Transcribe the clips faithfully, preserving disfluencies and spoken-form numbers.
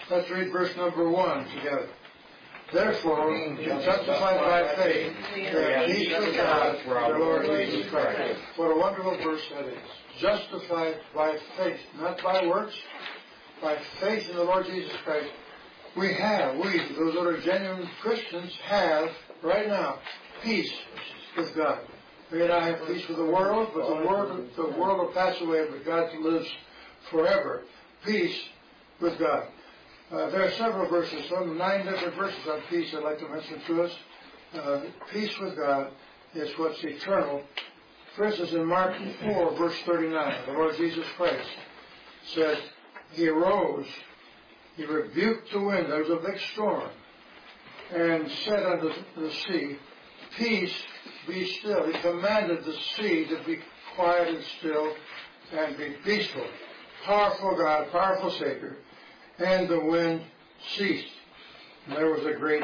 Let's read verse number one together. Therefore, being justified by faith, we have peace with God through our Lord Jesus Christ. What a wonderful verse that is. Justified by faith, not by works, by faith in the Lord Jesus Christ. We have, we, those that are genuine Christians, have, right now, peace with God. We may not have peace with the world, but the world, the world will pass away, but God lives forever. Peace with God. Uh, there are several verses, some nine different verses on peace I'd like to mention to us. Uh, peace with God is what's eternal. For instance, in Mark four, verse thirty-nine, the Lord Jesus Christ said, He arose, He rebuked the wind, there was a big storm, and said unto the sea, Peace, be still. He commanded the sea to be quiet and still and be peaceful. Powerful God, powerful Savior. And the wind ceased. And there was a great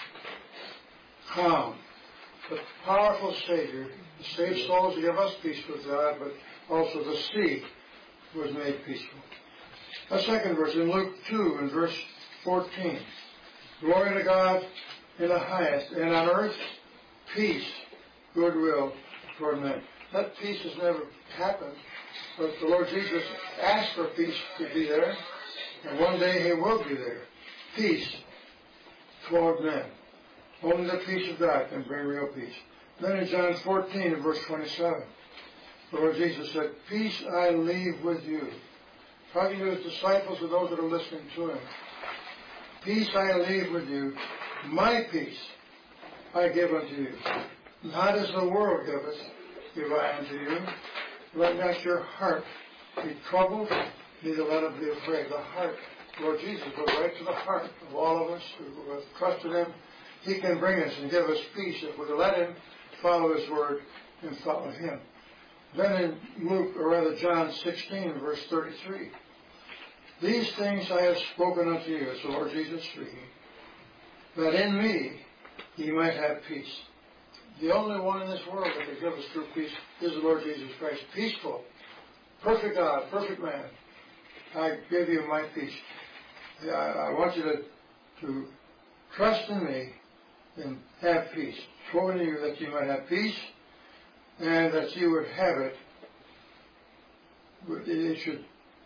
calm. The powerful Savior, the saved souls to give us peace with God, but also the sea was made peaceful. A second verse in Luke two and verse fourteen. Glory to God in the highest, and on earth peace, goodwill toward men. That peace has never happened, but the Lord Jesus asked for peace to be there. And one day He will be there. Peace toward men. Only the peace of God can bring real peace. Then in John fourteen and verse twenty-seven, the Lord Jesus said, Peace I leave with you. Talking to His disciples and those that are listening to Him. Peace I leave with you. My peace I give unto you. Not as the world giveth, give I unto you. Let not your heart be troubled, neither let him be afraid. The heart, Lord Jesus, goes right to the heart of all of us who have trusted Him. He can bring us and give us peace if we let Him follow His word and follow Him. Then in Luke, or rather John sixteen, verse thirty-three, These things I have spoken unto you, as the Lord Jesus speaking, that in me ye might have peace. The only one in this world that can give us true peace is the Lord Jesus Christ. Peaceful, perfect God, perfect man. I give you my peace. I, I want you to, to trust in me and have peace. Spoken to you that you might have peace, and that you would have it. It should.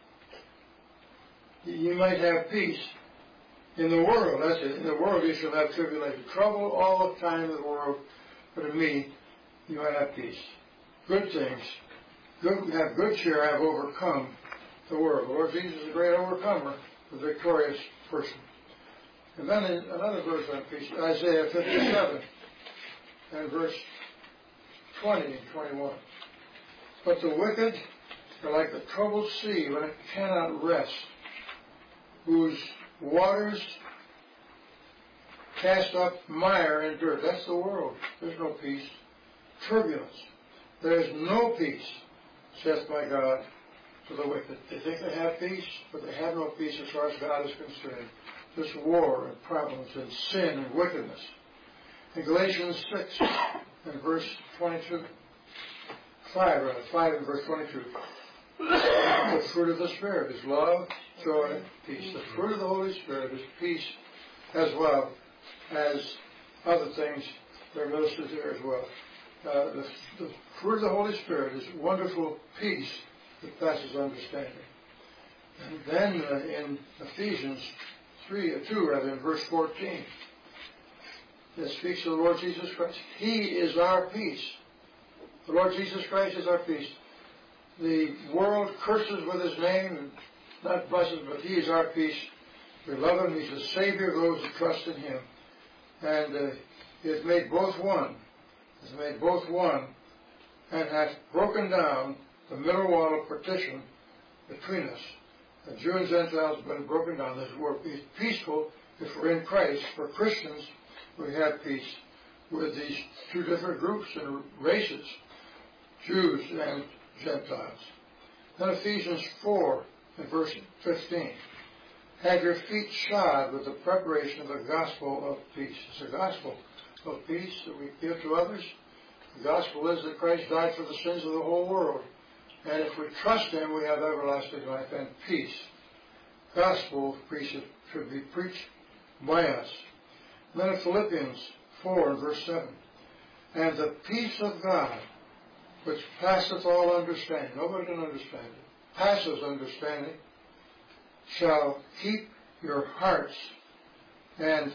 You might have peace in the world. That's it. In the world you shall have tribulation, trouble all the time in the world. But in me, you might have peace. Good things. Good, have good cheer. I have overcome the world. The Lord Jesus is a great overcomer, a victorious person. And then in another verse on peace, Isaiah fifty-seven, and verse twenty and twenty-one. But the wicked are like the troubled sea when it cannot rest, whose waters cast up mire and dirt. That's the world. There's no peace. Turbulence. There is no peace, saith my God, to the wicked. They think they have peace, but they have no peace as far as God is concerned. There's war and problems and sin and wickedness. In Galatians six and verse twenty-two, five rather, five and verse twenty-two, the fruit of the Spirit is love, joy, peace. The fruit of the Holy Spirit is peace as well as other things that are listed there as well. Uh, the, the fruit of the Holy Spirit is wonderful peace that passes understanding. And then uh, in Ephesians three, uh, two rather, in verse fourteen, it speaks of the Lord Jesus Christ. He is our peace. The Lord Jesus Christ is our peace. The world curses with His name, and not blesses, but He is our peace. We love Him. He's the Savior of those who trust in Him. And uh, He has made both one. He has made both one, and hath broken down the middle wall of partition between us. The Jew and Gentiles have been broken down. This world is peaceful if we're in Christ. For Christians, we have peace with these two different groups and races, Jews and Gentiles. Then Ephesians four and verse fifteen. Have your feet shod with the preparation of the gospel of peace. It's the gospel of peace that we give to others. The gospel is that Christ died for the sins of the whole world. And if we trust Him, we have everlasting life and peace. gospel should be preached by us. And then in Philippians four and verse seven, and the peace of God, which passeth all understanding, nobody can understand it, passes understanding, shall keep your hearts and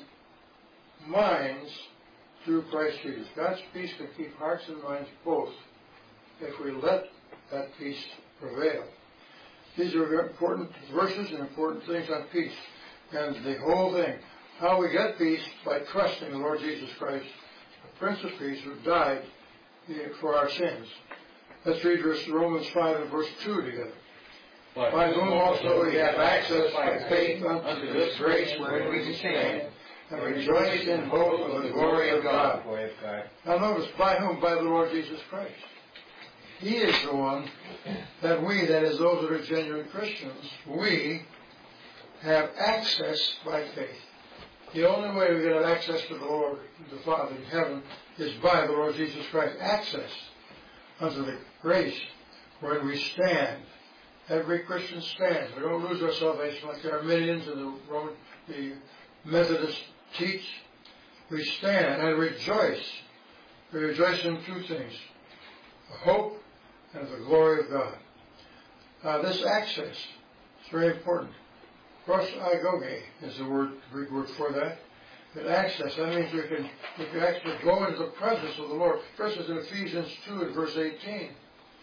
minds through Christ Jesus. God's peace can keep hearts and minds both if we let that peace prevail. These are important verses and important things on peace. And the whole thing, how we get peace, by trusting the Lord Jesus Christ, the Prince of Peace, who died for our sins. Let's read Romans five and verse two together. By, by whom also we have access by faith unto this grace wherein we stand, and rejoice in hope of the glory of God. Now notice, by whom? By the Lord Jesus Christ. He is the one that we, that is those that are genuine Christians, we have access by faith. The only way we get access to the Lord, the Father in heaven, is by the Lord Jesus Christ. Access unto the grace wherein we stand. Every Christian stands. We don't lose our salvation like the Arminians and the Roman, the Methodists teach. We stand and rejoice. We rejoice in two things: the hope and the glory of God. Uh, this access is very important. Prosagoge is the word, Greek word for that. But access, that means we can, we can actually go into the presence of the Lord. First is in Ephesians two and verse eighteen.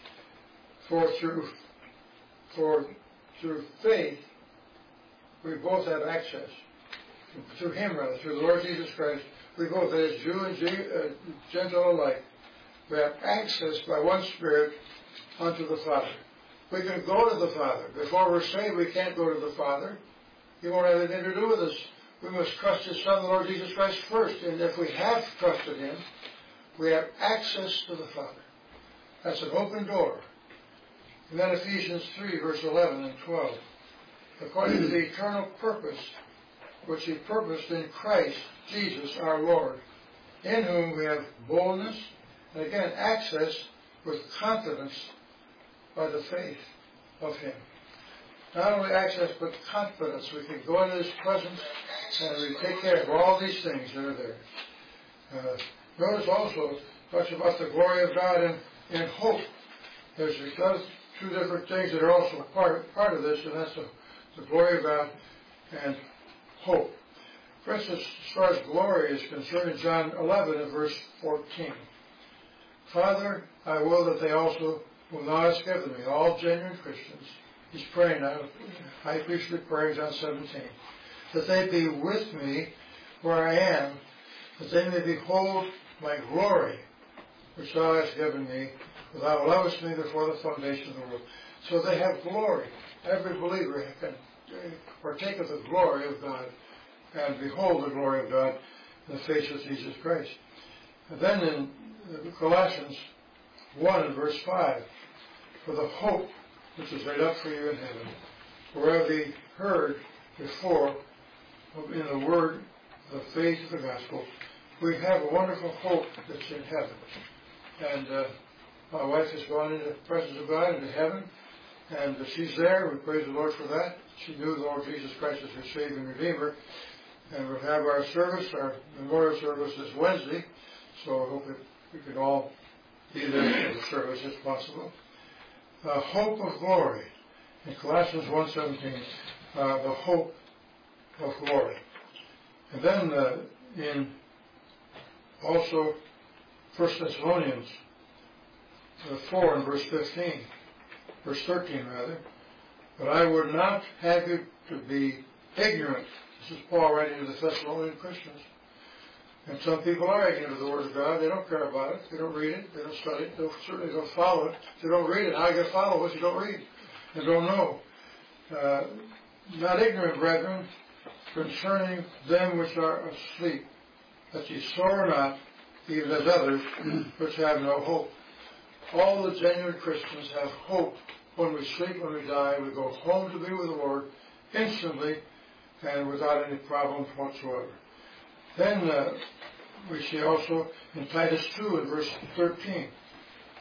For through, for through faith, we both have access. Through Him, rather, through the Lord Jesus Christ, we both, as Jew and Gentile alike, we have access by one Spirit unto the Father. We can go to the Father. Before we're saved, we can't go to the Father. He won't have anything to do with us. We must trust His Son, the Lord Jesus Christ, first. And if we have trusted Him, we have access to the Father. That's an open door. And then Ephesians three, verse eleven and twelve. According to the eternal purpose which He purposed in Christ Jesus our Lord, in whom we have boldness, and again, access with confidence by the faith of Him. Not only access, but confidence. We can go into His presence and we take care of all these things that are there. Uh, notice also, talks about the glory of God and, and hope. There's those two different things that are also part, part of this, and that's the, the glory of God and hope. For instance, as far as glory is concerned, in John eleven and verse fourteen, Father, I will that they also whom Thou hast given me, all genuine Christians. He's praying now, high priestly prayer, John seventeen, that they be with me where I am, that they may behold my glory, which Thou hast given me, for Thou lovest me before the foundation of the world. So they have glory. Every believer can partake of the glory of God and behold the glory of God in the face of Jesus Christ. And then in Colossians one and verse five, for the hope which is laid up for you in heaven, whereof ye heard before in the word, the faith of the gospel, we have a wonderful hope that's in heaven. And uh, my wife has gone into the presence of God, into heaven, and uh, she's there. We praise the Lord for that. She knew the Lord Jesus Christ as her Savior and Redeemer. And we'll have our service, our memorial service this Wednesday, so I hope that we can all be there for the service if possible. Uh, hope of glory. In Colossians one seventeen, uh, the hope of glory. And then uh, in also First Thessalonians uh, four and verse fifteen, verse thirteen rather, but I would not have you to be ignorant. This is Paul writing to the Thessalonian Christians. And some people are ignorant of the Word of God. They don't care about it. They don't read it. They don't study it. They certainly don't follow it. If they don't read it, how you going to follow what you don't read and don't know? Uh, not ignorant, brethren, concerning them which are asleep, that ye sorrow not, even as others which have no hope. All the genuine Christians have hope. When we sleep, when we die, we go home to be with the Lord instantly and without any problems whatsoever. Then uh, we see also in Titus two and verse thirteen,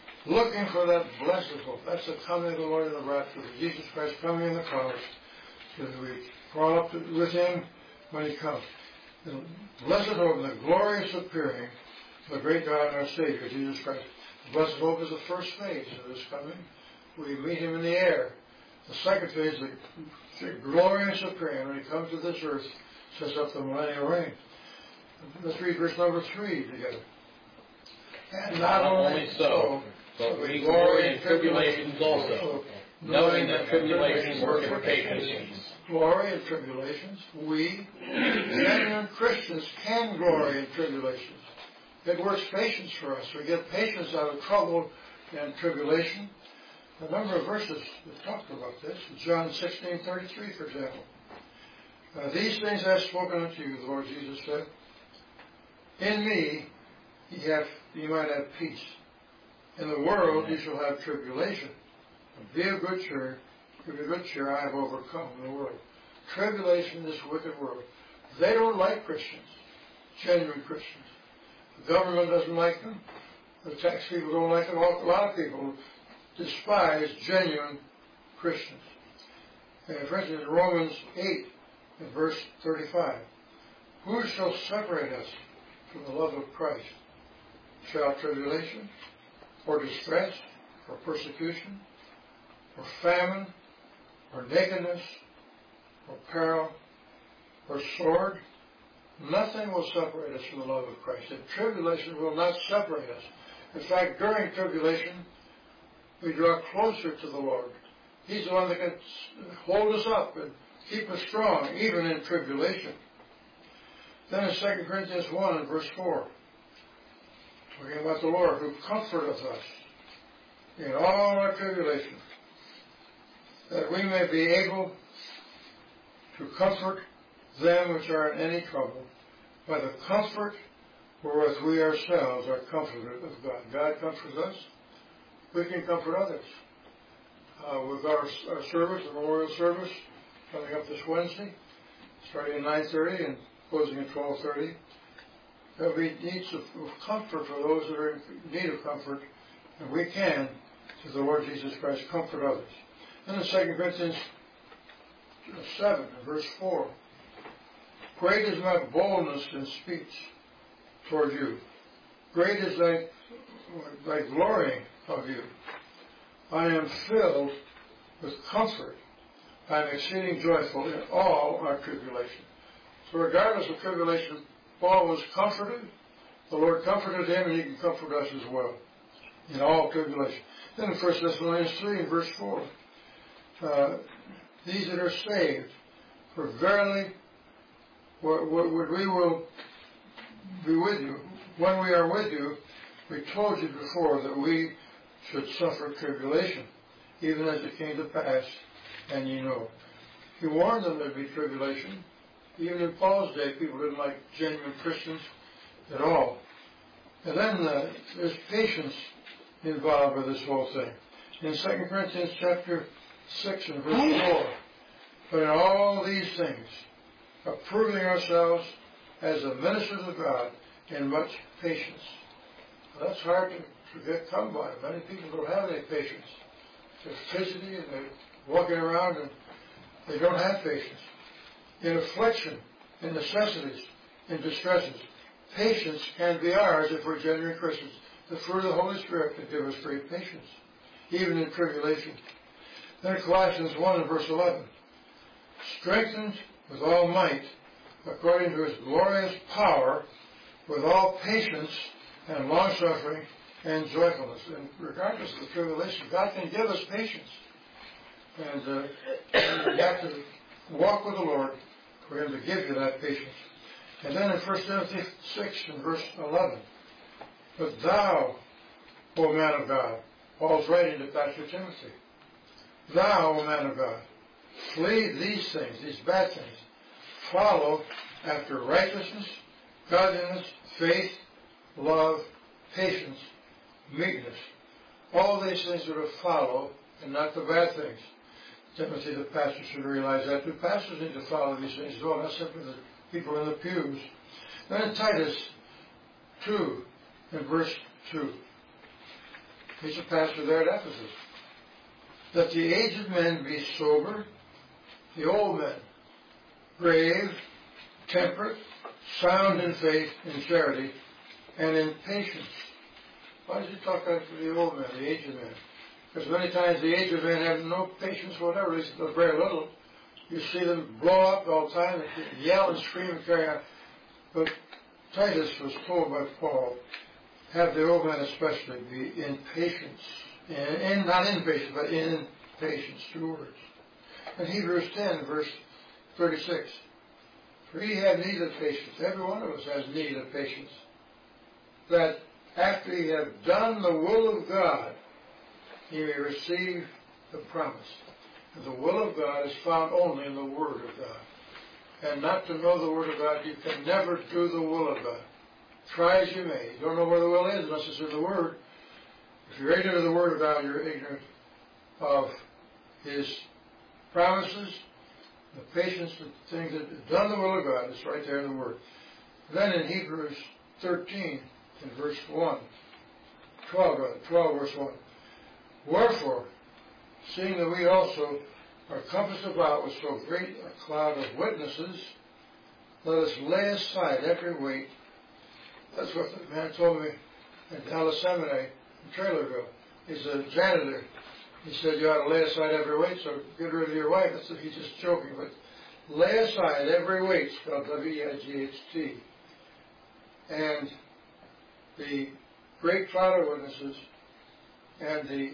looking for that blessed hope. That's the coming of the Lord in the rapture, Jesus Christ coming in the clouds so that we crawl up to, with him when he comes. And blessed hope and the glorious appearing of the great God and our Savior, Jesus Christ. The blessed hope is the first phase of his coming. We meet him in the air. The second phase, the, the glorious appearing, when he comes to this earth, sets up the millennial reign. Let's read verse number three together. And not, not only so, but we glory in tribulations also, knowing that tribulation works for patience. Glory in tribulations. We, genuine Christians, can glory in tribulations. It works patience for us. We get patience out of trouble and tribulation. A number of verses that talk about this. John sixteen thirty-three, for example. Uh, These things I have spoken unto you, the Lord Jesus said. In me ye, have, ye might have peace. In the world ye shall have tribulation. Be of good cheer. Be of good cheer. I have overcome the world. Tribulation in this wicked world. They don't like Christians, genuine Christians. The government doesn't like them. The tax people don't like them. A lot of people despise genuine Christians. And for instance, Romans eight, in verse thirty-five. Who shall separate us from the love of Christ? Shall tribulation, or distress, or persecution, or famine, or nakedness, or peril, or sword? Nothing will separate us from the love of Christ. And tribulation will not separate us. In fact, during tribulation, we draw closer to the Lord. He's the one that can hold us up and keep us strong, even in tribulation. Then in Second Corinthians one, and verse four, talking about the Lord who comforteth us in all our tribulation, that we may be able to comfort them which are in any trouble by the comfort wherewith we ourselves are comforted of God. God comforts us. We can comfort others. Uh, with our, our service, the memorial service, coming up this Wednesday, starting at nine thirty and closing at twelve thirty. There'll be needs of, of comfort for those that are in need of comfort, and we can, through the Lord Jesus Christ, comfort others. Then in Second Corinthians seven, verse four, great is my boldness in speech toward you. Great is thy, thy glorying of you. I am filled with comfort. I am exceeding joyful in all our tribulation. So regardless of tribulation, Paul was comforted. The Lord comforted him, and he can comfort us as well in all tribulation. Then in First Thessalonians three, in verse four, uh, these that are saved, for verily what, what, what we will be with you, when we are with you, we told you before that we should suffer tribulation, even as it came to pass, and ye know. He warned them there'd be tribulation. Even in Paul's day, people didn't like genuine Christians at all. And then uh, there's patience involved with this whole thing. In Second Corinthians chapter six and verse four, but in all these things, approving ourselves as the ministers of God in much patience. Well, that's hard to, to get come by. Many people don't have any patience. They're fidgety and they're walking around and they don't have patience. In affliction, in necessities, in distresses, patience can be ours if we're genuine Christians. The fruit of the Holy Spirit can give us great patience, even in tribulation. Then Colossians one and verse eleven, strengthened with all might, according to his glorious power, with all patience and long-suffering and joyfulness. And regardless of the tribulation, God can give us patience. And uh, you have to walk with the Lord for him to give you that patience. And then in First Timothy six and verse eleven, but thou, O man of God, Paul's writing to Pastor Timothy, thou, O man of God, flee these things, these bad things. Follow after righteousness, godliness, faith, love, patience, meekness. All these things are to follow and not the bad things. Timothy, the pastor, should realize that. The pastors need to follow these things as well, not simply the people in the pews. Then in Titus two, in verse two, he's a pastor there at Ephesus. That the aged men be sober, the old men, grave, temperate, sound in faith, in charity, and in patience. Why does he talk about the old men, the aged men? Because many times the aged men have no patience whatever, at least very little. You see them blow up all the time, they yell and scream and carry on. But Titus was told by Paul, have the old men especially be in patience. In, in, not in patience, but in patience, two words. In Hebrews ten, verse thirty-six, for ye have need of patience. Every one of us has need of patience. That after ye have done the will of God, ye may receive the promise. And the will of God is found only in the Word of God. And not to know the Word of God, you can never do the will of God. Try as you may. You don't know where the will is unless it's in the Word. If you're ignorant of the Word of God, you're ignorant of His promises, the patience, the things that have done the will of God. It's right there in the Word. Then in Hebrews thirteen, in verse one, twelve, rather, twelve verse one, wherefore, seeing that we also are compassed about with so great a cloud of witnesses, let us lay aside every weight. That's what the man told me at Dallas Seminary in Trailerville. He's a janitor. He said you ought to lay aside every weight, so get rid of your wife. That's, he's just joking, but lay aside every weight, spelled W E I G H T. And the great cloud of witnesses and the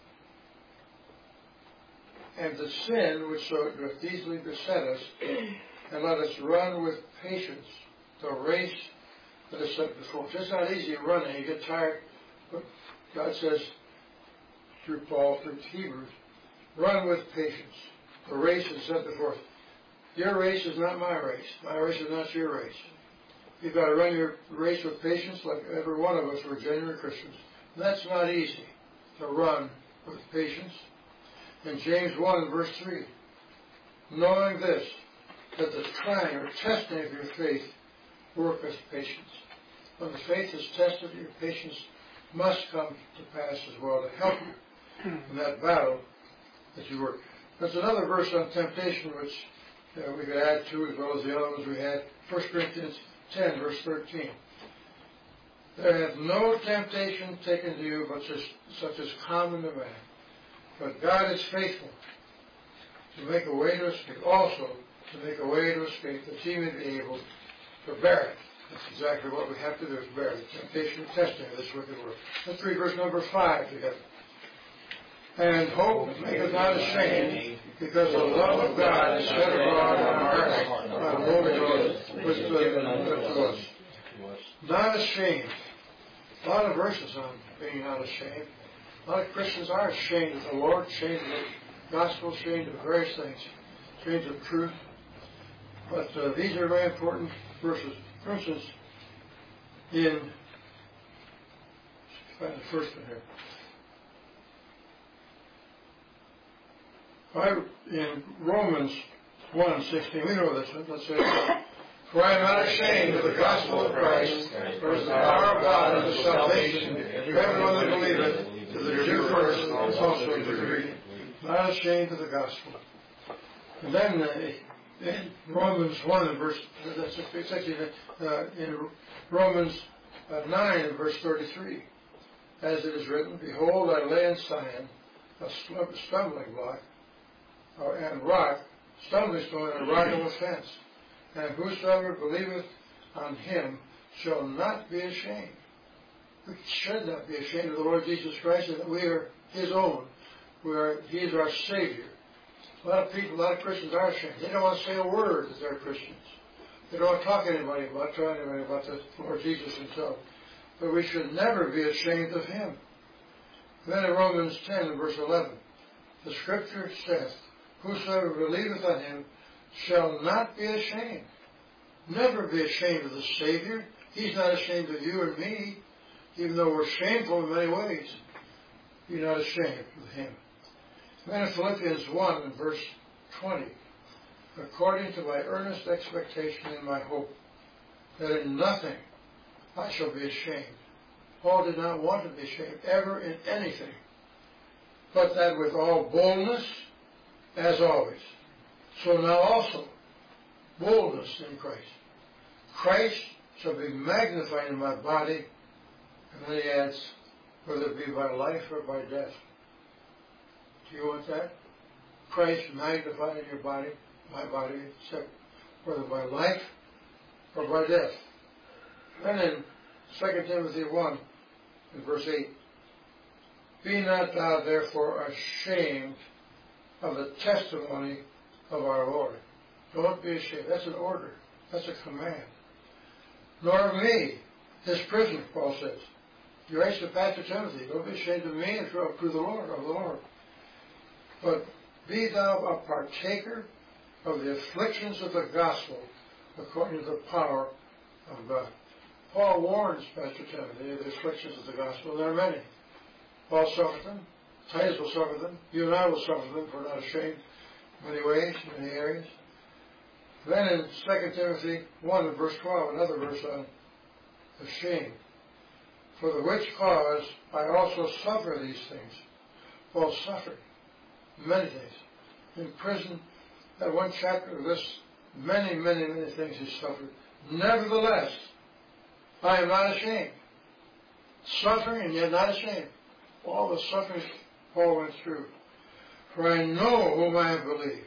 and the sin which so doth easily beset us, and let us run with patience the race that is set before us. It's not easy running. You get tired, but God says through Paul, through Hebrews, run with patience. The race is set before us. Your race is not my race. My race is not your race. You've got to run your race with patience, like every one of us were genuine Christians. And that's not easy, to run with patience. In James one, verse three, knowing this, that the trying or testing of your faith worketh patience. When the faith is tested, your patience must come to pass as well to help you in that battle that you work. There's another verse on temptation which uh, we could add to as well as the other ones we had. First Corinthians ten, verse thirteen. There hath no temptation taken to you but just such as common to man. But God is faithful to make a way to escape, also to make a way to escape, that ye may be able to bear it. That's exactly what we have to do, is bear the temptation and testing of this wicked world. Let's read verse number five together. And hope maketh not ashamed, because the love of God is shed abroad in our hearts by the Holy Ghost, which is given unto us. Not ashamed. A lot of verses on being not ashamed. A lot of Christians are ashamed of the Lord, ashamed of the gospel, ashamed of various things, ashamed of truth. But uh, these are very important verses. For instance, in find the first one here. I, in Romans one sixteen, we know this one. Let's say, for I am not ashamed of the gospel of Christ, for it is the power of God unto salvation to everyone that believeth, to the Jew first, and also to the Greek. Not ashamed of the gospel. And then uh, in Romans one and verse, that's actually uh, in Romans uh, nine and verse thirty-three, as it is written, behold, I lay in Zion a stumbling block, or, and rock, stumbling stone, and rock of offense. And whosoever believeth on him shall not be ashamed. We should not be ashamed of the Lord Jesus Christ, and that we are His own. We are, He is our Savior. A lot of people, a lot of Christians are ashamed. They don't want to say a word that they're Christians. They don't want to talk to anybody about, tell anybody about the Lord Jesus Himself. But we should never be ashamed of Him. Then in Romans ten and verse eleven, the Scripture says, whosoever believeth on Him shall not be ashamed. Never be ashamed of the Savior. He's not ashamed of you and me, even though we're shameful in many ways. You're not ashamed of Him. Then in Philippians one and verse twenty, according to my earnest expectation and my hope, that in nothing I shall be ashamed. Paul did not want to be ashamed ever in anything, but that with all boldness, as always, So now also, boldness in Christ. Christ shall be magnified in my body, and then he adds, whether it be by life or by death. Do you want that? Christ magnified in your body, my body, except whether by life or by death. Then in Second Timothy one, in verse eight, be not thou therefore ashamed of the testimony of our Lord. Don't be ashamed. That's an order. That's a command. Nor of me, his prisoner, Paul says. He writes to Pastor Timothy, don't be ashamed of me and throw up to the Lord, of the Lord. But be thou a partaker of the afflictions of the gospel according to the power of God. Paul warns Pastor Timothy of the afflictions of the gospel. There are many. Paul suffered them. Titus will suffer them. You and I will suffer them if we're not ashamed in many ways, in many areas. Then in Second Timothy one, verse twelve, another verse on ashamed. For the which cause I also suffer these things. Paul suffered many things. In prison, that one chapter lists many, many, many things he suffered. Nevertheless, I am not ashamed. Suffering and yet not ashamed. All the suffering Paul went through. For I know whom I have believed.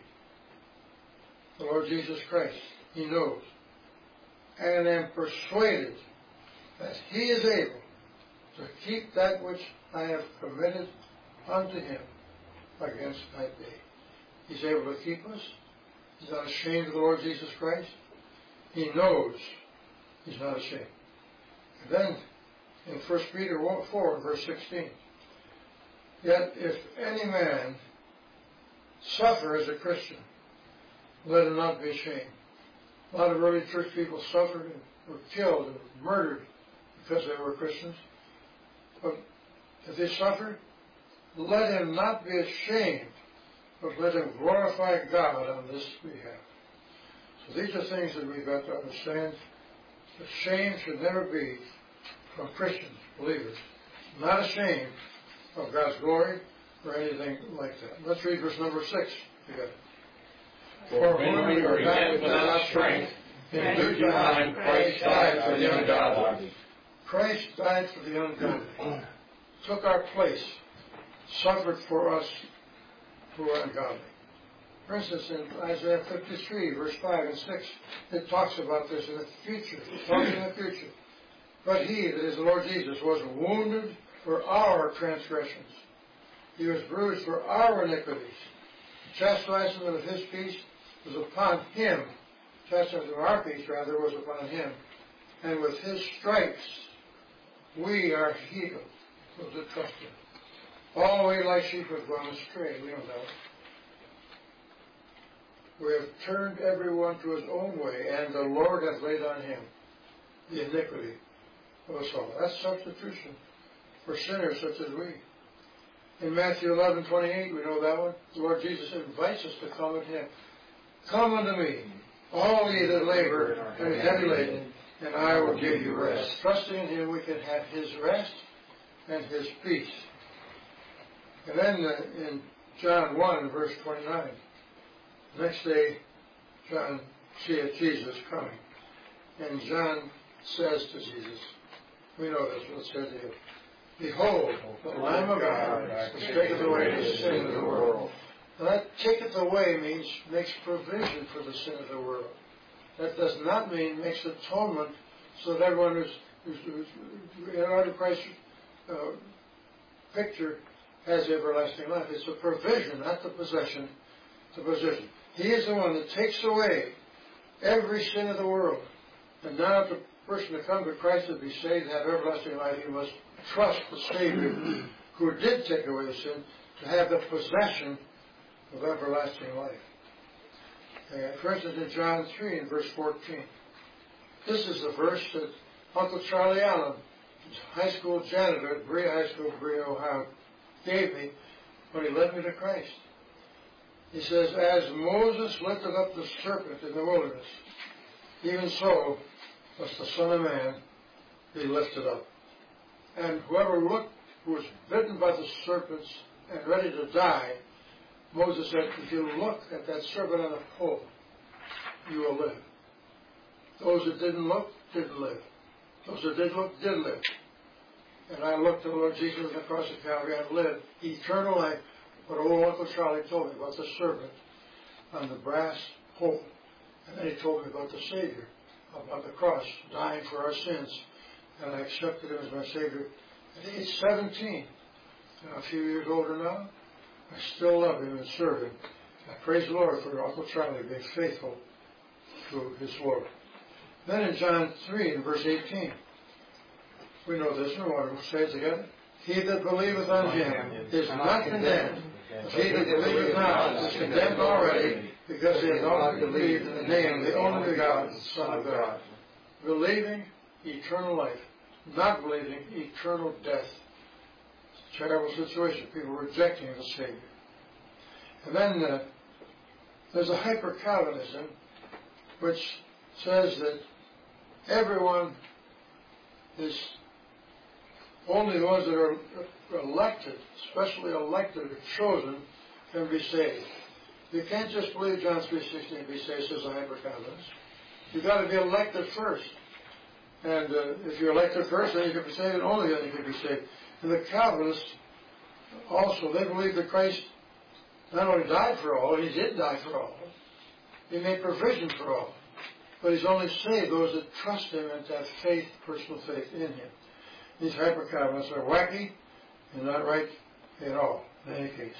The Lord Jesus Christ. He knows. And am persuaded that he is able to keep that which I have committed unto him against that day. He's able to keep us. He's not ashamed of the Lord Jesus Christ. He knows he's not ashamed. And then in First Peter four, verse sixteen, yet if any man suffer as a Christian, let him not be ashamed. A lot of early church people suffered and were killed and murdered because they were Christians. But if they suffered, let him not be ashamed, but let him glorify God on this behalf. So these are things that we've got to understand. The shame should never be from Christians, believers. Not ashamed of God's glory or anything like that. Let's read verse number six together. For when we were yet without strength, in due time Christ died for the ungodly. Christ died for the ungodly. Took our place. Suffered for us who are ungodly. For instance, in Isaiah fifty-three, verse five and six, it talks about this in the future. It talks in the future. But he, that is the Lord Jesus, was wounded for our transgressions. He was bruised for our iniquities. The chastisement of his peace was upon him. The chastisement of our peace, rather, was upon him. And with his stripes, we are healed. Those that trust him. All we like sheep have gone astray. We know that. We have turned everyone to his own way, and the Lord hath laid on him the iniquity of us all. That's substitution for sinners such as we. In Matthew eleven twenty-eight, we know that one. The Lord Jesus invites us to come unto him. Come unto me, all ye that labor and are heavy laden, and I will give you rest. Trusting in him, we can have his rest and his peace. And then uh, in John one, verse twenty-nine, the next day, John seeth Jesus coming. And John says to Jesus, we know this, what it said to him, behold, the Lamb of God, which taketh away the sin of the world. Now that taketh away means makes provision for the sin of the world. That does not mean makes atonement so that everyone who's, who's, who's in our Christ's uh, picture has everlasting life. It's a provision, not the possession, the possession. He is the one that takes away every sin of the world. And now if the person to come to Christ to be saved and have everlasting life, he must trust the Savior who did take away the sin to have the possession of everlasting life. Uh, for instance, in John three, in verse fourteen, this is the verse that Uncle Charlie Allen, high school janitor at Berea High School, Berea, Ohio, gave me when he led me to Christ. He says, as Moses lifted up the serpent in the wilderness, even so must the Son of Man be lifted up. And whoever looked, who was bitten by the serpents and ready to die, Moses said, if you look at that serpent on the pole, you will live. Those that didn't look, didn't live. Those that did look, did live. And I looked at the Lord Jesus on the cross of Calvary and lived eternal life. What old Uncle Charlie told me about the serpent on the brass pole. And then he told me about the Savior, about the cross, dying for our sins. And I accepted him as my Savior at age seventeen. And a few years older now, I still love him and serve him. I praise the Lord for Uncle Charlie being faithful to his Lord. Then in John three, in verse eighteen, we know this, we want to say it together. He that believeth on him is not condemned. He that believeth not is condemned already, because he has not believed in the name of the only begotten Son of God. Believing eternal life, not believing eternal death. It's a terrible situation, people rejecting the Savior. And then uh, there's a hyper-Calvinism which says that everyone is, only the ones that are elected, especially elected or chosen, can be saved. You can't just believe John three sixteen and be saved, says the hyper-Calvinist. You've got to be elected first. And uh, if you're elected first, then you can be saved, and only then you can be saved. And the Calvinists also, they believe that Christ not only died for all, he did die for all. He made provision for all. But he's only saved those that trust him and to have faith, personal faith in him. These hyper-Calvinists are wacky and not right at all, in any case.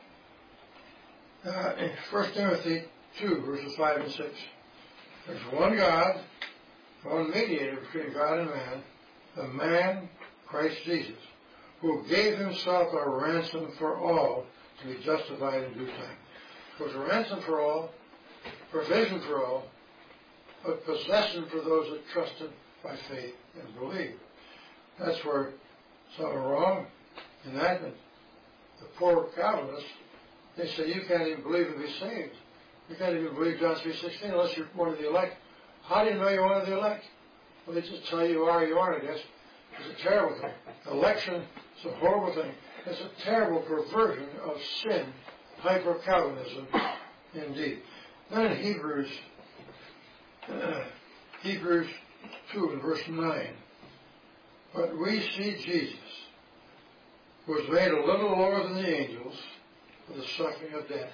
Uh, in First Timothy two, verses five and six, there's one God, one mediator between God and man, the man, Christ Jesus, who gave himself a ransom for all to be justified in due time. It was a ransom for all, provision for all, but possession for those that trust him by faith and believe. That's where some are wrong in that. And the poor Calvinists, they say you can't even believe and be saved. You can't even believe John three sixteen unless you're one of the elect. How do you know you're one of the elect? Well, they just tell you you are, you aren't, I guess. It's a terrible thing. Election is a horrible thing. It's a terrible perversion of sin, hyper-Calvinism, indeed. Then in Hebrews, uh, Hebrews two and verse nine, but we see Jesus, who was made a little lower than the angels for the suffering of death,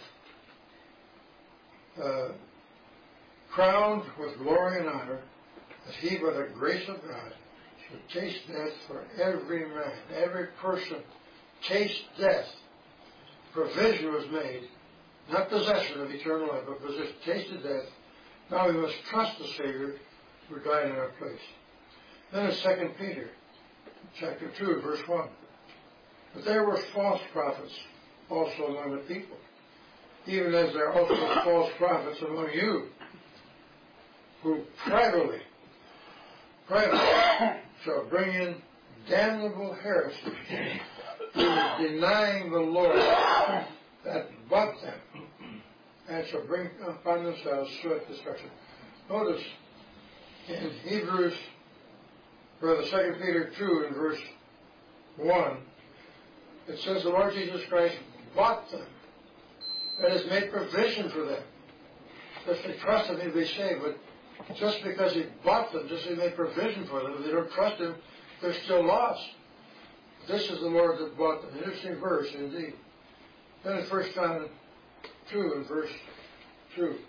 uh, crowned with glory and honor, that he, by the grace of God, should taste death for every man, every person. Taste death. Provision was made, not possession of eternal life, but possession. Tasted death. Now we must trust the Savior who died in our place. Then in Second Peter, chapter two, verse one. But there were false prophets also among the people, even as there are also false prophets among you, who privately, privately shall bring in damnable heresy, denying the Lord that bought them, and shall bring upon themselves swift destruction. Notice in Hebrews, or the Second Peter two in verse one, it says the Lord Jesus Christ bought them, and has made provision for them. If they trust him, they'll be saved. But just because he bought them, just as he made provision for them, if they don't trust him, they're still lost. This is the Lord that bought them. Interesting verse, indeed. Then in First John two and verse two,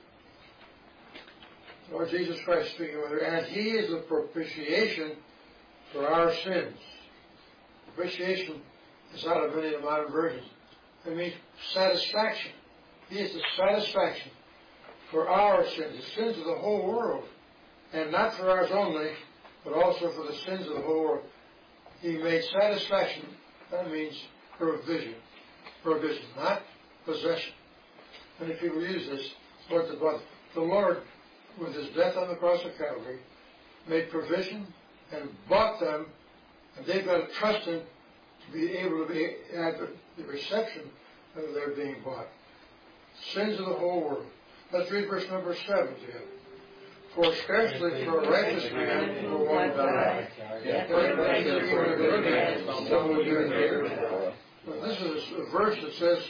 Lord Jesus Christ speaking with her, and he is the propitiation for our sins. Propitiation is out of many of the modern versions. It means satisfaction. He is the satisfaction for our sins, the sins of the whole world, and not for ours only, but also for the sins of the whole world. He made satisfaction. That means provision. Provision, not possession. Many people use this. Lord, the, the Lord, with his death on the cross of Calvary, made provision and bought them, and they've got to trust him to be able to be have the reception of their being bought. Sins of the whole world. Let's read verse number seven together. For scarcely for a righteous man will one die, yet for a good man will one. This is a verse that says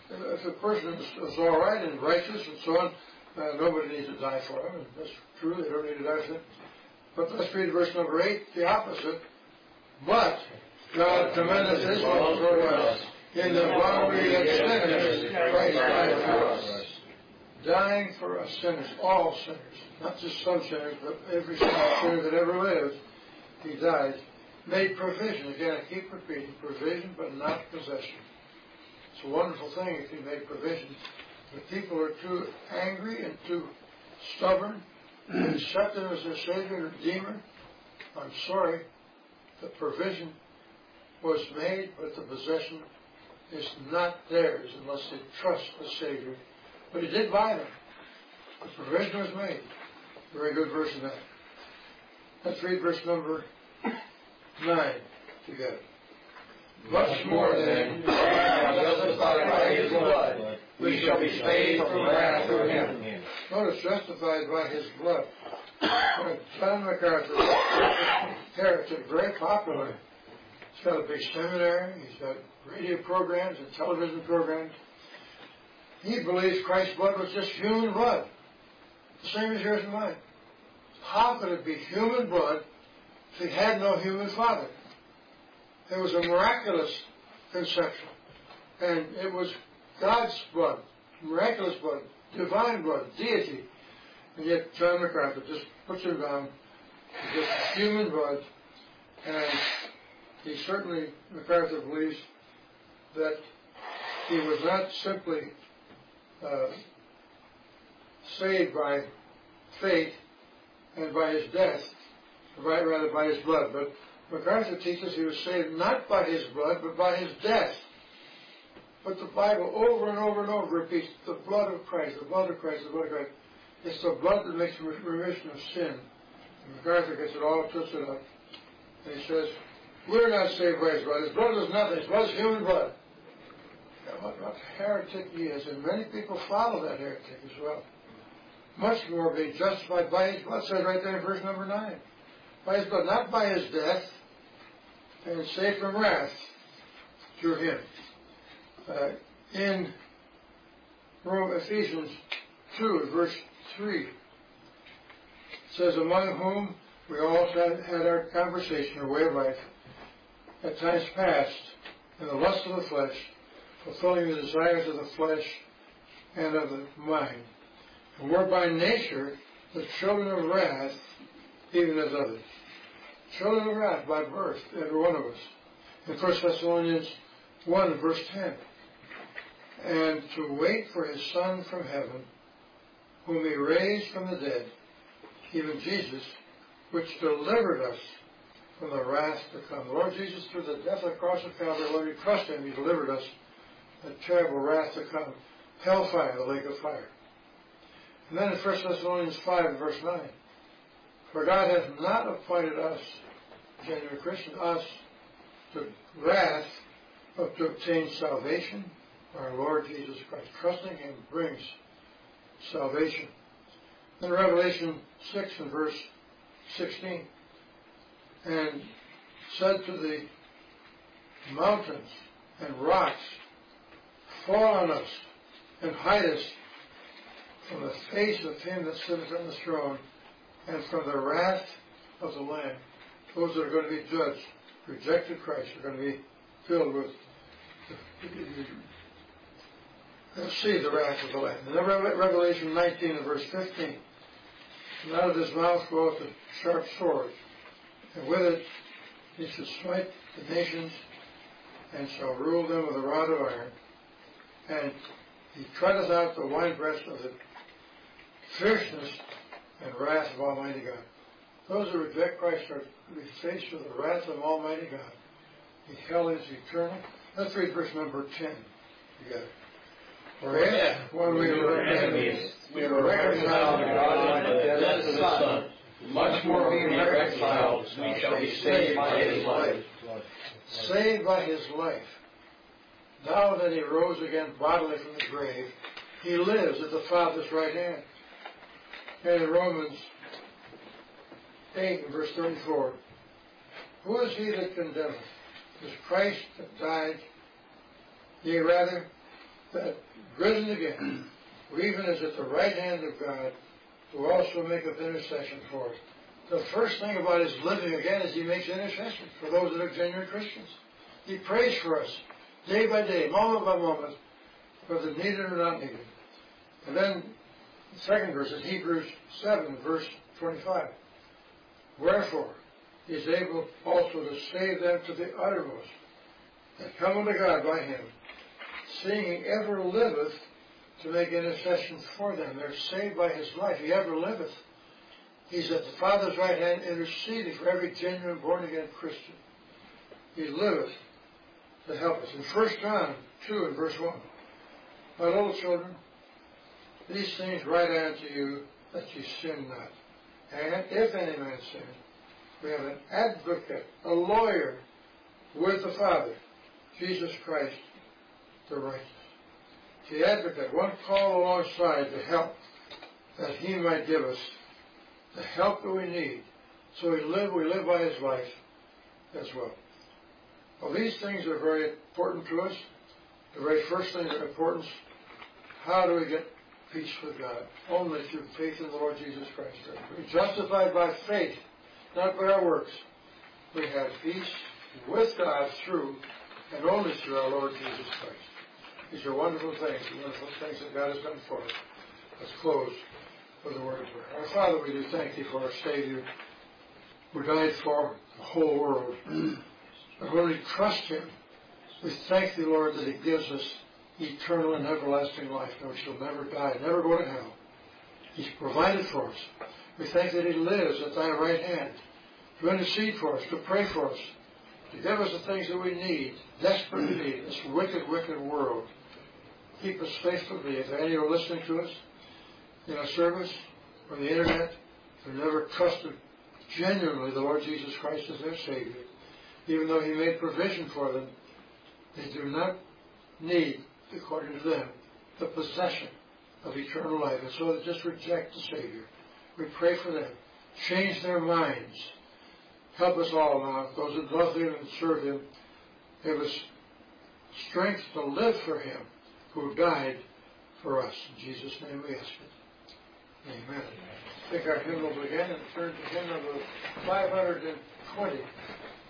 if a person is, is all right and righteous and so on, uh, nobody needs to die for them. That's true. They don't need to die for them. But let's read verse number eight, the opposite. But God commendeth His love toward us, in the while we yet sinners, Christ died for us. Dying for us sinners, all sinners, not just some sinners, but every sinner that ever lived, He died. Made provision. Again, I keep repeating, provision but not possession. It's a wonderful thing if He made provision. But people are too angry and too stubborn to accept Him as their Savior and Redeemer. I'm sorry. The provision was made, but the possession is not theirs unless they trust the Savior. But He did buy them. The provision was made. Very good verse in that. Let's read verse number nine together. Much more then, justified by His blood, we shall be saved from wrath through Him. Notice, justified by His blood. John MacArthur, heretic, very popular. He's got a big seminary. He's got radio programs and television programs. He believes Christ's blood was just human blood, the same as yours and mine. How could it be human blood if He had no human father? It was a miraculous conception. And it was God's blood, miraculous blood, divine blood, deity. And yet John MacArthur just puts him down to just human blood. And he certainly, MacArthur believes that he was not simply uh, saved by faith and by His death, by, rather by His blood. But MacArthur teaches he was saved not by His blood, but by His death. But the Bible over and over and over repeats the blood of Christ, the blood of Christ, the blood of Christ. It's the blood that makes remission of sin. And MacArthur gets it all twisted up. And he says, we're not saved by His blood. His blood is nothing. His blood is human blood. Now, what, what heretic he is. And many people follow that heretic as well. Much more being justified by His blood. It says right there in verse number nine. By His blood, not by His death, and saved from wrath through Him. Uh, in Rome, Ephesians two, verse three, it says, among whom we all had, had our conversation or way of life at times past in the lust of the flesh, fulfilling the desires of the flesh and of the mind, and were by nature the children of wrath, even as others. Children of wrath by birth, every one of us. In First Thessalonians one, verse ten. And to wait for His Son from heaven, whom He raised from the dead, even Jesus, which delivered us from the wrath to come. The Lord Jesus, through the death of the cross of Calvary, Lord, we trust Him. He delivered us from the terrible wrath to come. Hellfire, the lake of fire. And then in First Thessalonians five, verse nine. For God hath not appointed us, genuine Christian, us, to wrath, but to obtain salvation. Our Lord Jesus Christ. Trusting Him brings salvation. Then Revelation six and verse sixteen. And said to the mountains and rocks, fall on us and hide us from the face of Him that sitteth on the throne and from the wrath of the Lamb. Those that are going to be judged, rejected Christ, are going to be filled with They'll see the wrath of the Lamb. And then Revelation nineteen and verse fifteen. And out of His mouth goeth a sharp sword, and with it He shall smite the nations, and shall rule them with a rod of iron. And He treadeth out the winepress of the fierceness and wrath of Almighty God. Those who reject Christ are to be faced with the wrath of Almighty God. The hell is eternal. Let's read verse number ten together. For if, when we were enemies, we were reconciled to God by the death of His Son, much more being reconciled, we shall be saved by His life. Saved by His life. Now that He rose again bodily from the grave, He lives at the Father's right hand. And in Romans eight and verse thirty-four, who is He that condemneth? Is Christ that died, yea rather, that risen again, who even is at the right hand of God, who also maketh intercession for us. The first thing about his living again is he makes intercession for those that are genuine Christians. He prays for us day by day, moment by moment, whether needed or not needed. And then the second verse is Hebrews seven, verse twenty-five. Wherefore he is able also to save them to the uttermost that come unto God by him, seeing he ever liveth to make intercession for them. They're saved by his life. He ever liveth. He's at the Father's right hand interceding for every genuine born-again Christian. He liveth to help us. In First John two and verse one, my little children, these things write I unto you, that ye sin not. And if any man sin, we have an advocate, a lawyer, with the Father, Jesus Christ, the righteous. The advocate, one called alongside to help, that he might give us the help that we need. So we live, we live by his life as well. Well, these things are very important to us. The very first thing of importance, how do we get peace with God? Only through faith in the Lord Jesus Christ. We're justified by faith, not by our works. We have peace with God through and only through our Lord Jesus Christ. These are wonderful things, wonderful things that God has done for us. Let's close with a word of prayer. Our Father, we do thank Thee for our Savior who died for the whole world. And when we trust Him, we thank Thee, Lord, that He gives us eternal and everlasting life, that we shall never die, never go to hell. He's provided for us. We thank that He lives at Thy right hand to intercede for us, to pray for us, to give us the things that we need, desperately need in this wicked, wicked world. Keep us faithful to Thee. If any are listening to us in our service, on the internet, who never trusted genuinely the Lord Jesus Christ as their Savior, even though He made provision for them, they do not need, according to them, the possession of eternal life. And so they just reject the Savior. We pray for them. Change their minds. Help us all now, those that love Him and serve Him. Give us strength to live for Him who died for us. In Jesus' name we ask it. Amen. Take our hymnals again and turn to hymn number five hundred twenty.